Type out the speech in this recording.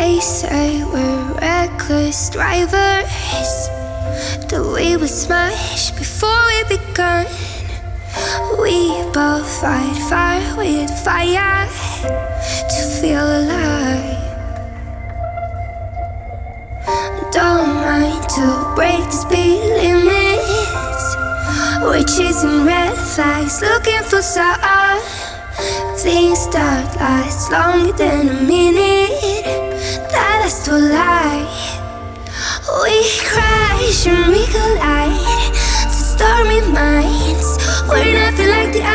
They say we're reckless drivers, that we would smash before we begun. We both fight fire with fire to feel alive. Don't mind to break the speed limits. We're chasing red flags, looking for something that lasts longer than a minute. That lasts to a lie. We crash and we collide to stormy minds. We're nothing like the